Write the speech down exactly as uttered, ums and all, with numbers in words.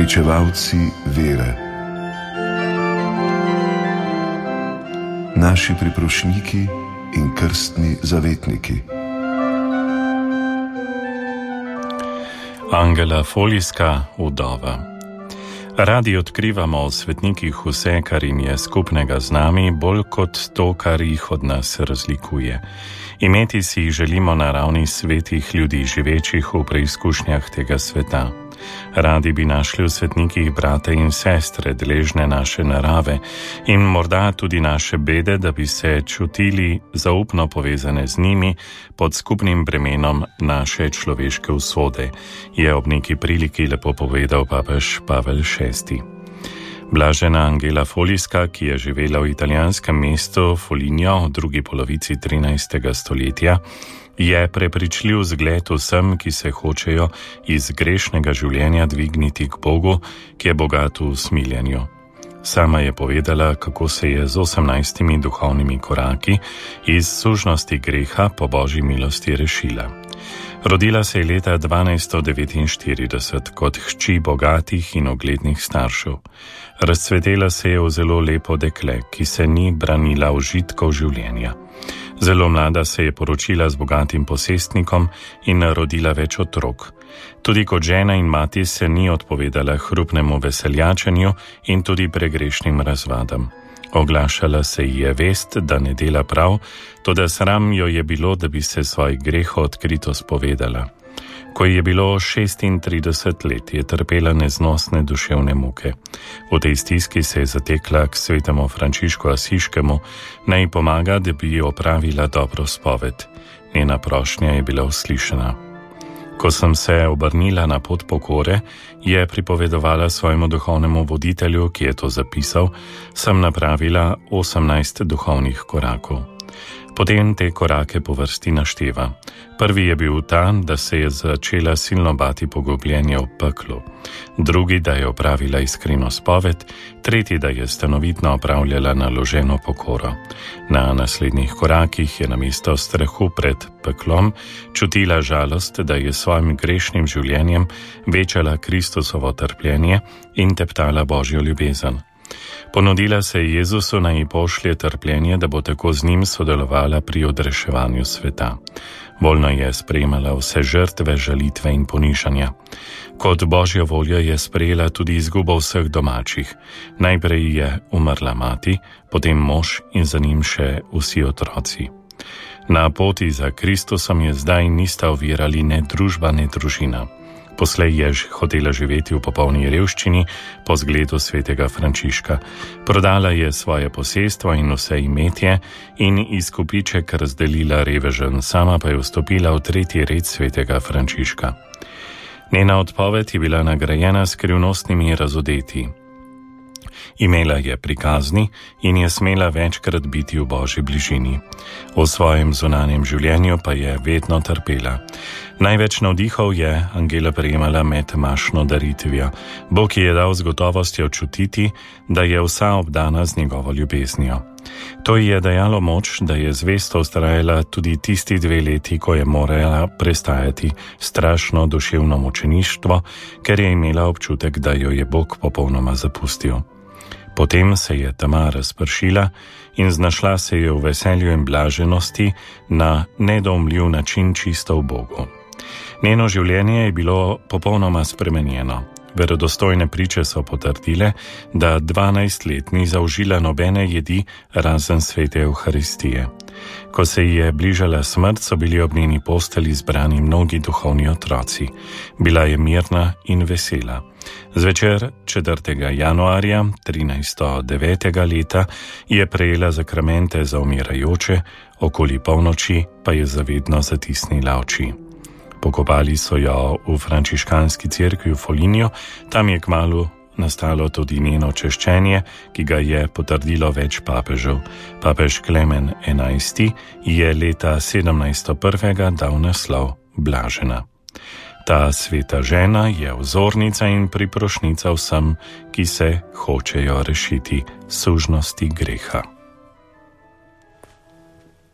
pričevalci vere, naši priprošniki in krstni zavetniki. Angela Folijska, vdova. Radi odkrivamo o svetnikih vse, kar jim je skupnega z nami, bolj kot to, kar jih od nas razlikuje. Imeti si jih želimo na ravni svetih ljudi, živečih v preizkušnjah tega sveta. Radi bi našli v svetnikih brate in sestre, deležne naše narave in morda tudi naše bede, da bi se čutili zaupno povezane z njimi pod skupnim bremenom naše človeške usode, je ob neki priliki lepo povedal papež Pavel šesti. Blažena Angela Folijska, ki je živela v italijanskem mestu Foligno v drugi polovici trinajstega stoletja, je prepričljiv zgled vsem, ki se hočejo iz grešnega življenja dvigniti k Bogu, ki je bogat v smiljenju. Sama je povedala, kako se je z osemnajstimi duhovnimi koraki iz sužnosti greha po Božji milosti rešila. Rodila se je leta dvanajststo devetinštirideset kot hči bogatih in uglednih staršev. Razcvetela se je v zelo lepo dekle, ki se ni branila užitkov življenja. Zelo mlada se je poročila z bogatim posestnikom in rodila več otrok. Tudi kot žena in mati se ni odpovedala hrupnemu veseljačenju in tudi pregrešnim razvadam. Oglašala se ji je vest, da ne dela prav, toda sram jo je bilo, da bi se svojih grehov odkrito spovedala. Ko ji je bilo šestintrideset let, je trpela neznosne duševne muke. V tej stiski se je zatekla k svetemu Frančišku Asiškemu, naj ji pomaga, da bi ji opravila dobro spoved. Njena prošnja je bila uslišana. Ko sem se obrnila na pot pokore, je pripovedovala svojemu duhovnemu voditelju, ki je to zapisal, sem napravila osemnajst duhovnih korakov. Potem te korake po vrsti našteva. Prvi je bil ta, da se je začela silno bati pogubljenja v peklu. Drugi, da je opravila iskreno spoved. Tretji, da je stanovitno opravljala naloženo pokoro. Na naslednjih korakih je namesto strahu pred peklom čutila žalost, da je svojim grešnim življenjem večala Kristusovo trpljenje in teptala Božjo ljubezen. Ponudila se je Jezusu, naj ji pošlje trpljenje, da bo tako z njim sodelovala pri odreševanju sveta. Voljno je sprejemala vse žrtve, žalitve in ponižanja. Kot Božjo voljo je sprejela tudi izgubo vseh domačih. Najprej je umrla mati, potem mož in za njim še vsi otroci. Na poti za Kristusom je zdaj nista ovirali ne družba, ne družina. Poslej je hotela živeti v popolni revščini po zgledu svetega Frančiška. Prodala je svoje posestvo in vse imetje in izkupiček razdelila revežem, sama pa je vstopila v tretji red svetega Frančiška. Njena odpoved je bila nagrajena s skrivnostnimi razodeti. Imela je prikazni in je smela večkrat biti v Božji bližini. V svojem zunanjem življenju pa je vedno trpela. Največ navdihov je Angela prejemala med mašno daritvijo. Bog ji je dal z gotovostjo čutiti, da je vsa obdana z njegovo ljubeznijo. To ji je dajalo moč, da je zvesto vztrajala tudi tisti dve leti, ko je morala prestajati strašno duševno mučeništvo, ker je imela občutek, da jo je Bog popolnoma zapustil. Potem se je tema razpršila in znašla se je v veselju in blaženosti na nedoumljiv način čisto v Bogu. Njeno življenje je bilo popolnoma spremenjeno. Verodostojne priče so potrdile, da dvanajst let ni zaužila nobene jedi razen svete Evharistije. Ko se ji je bližala smrt, so bili ob njeni posteli zbrani mnogi duhovni otroci. Bila je mirna in vesela. Zvečer četrtega januarja trinajststo devetega leta je prejela zakramente za umirajoče, okoli polnoči pa je zavedno zatisnila oči. Pokopali so jo v frančiškanski cerkvi v Foligno, tam je kmalu nastalo tudi njeno češčenje, ki ga je potrdilo več papežev. Papež Klemen enajsti je leta sedemnajststo prvega dal naslov Blažena. Ta sveta žena je vzornica in priprošnica vsem, ki se hočejo rešiti sužnosti greha.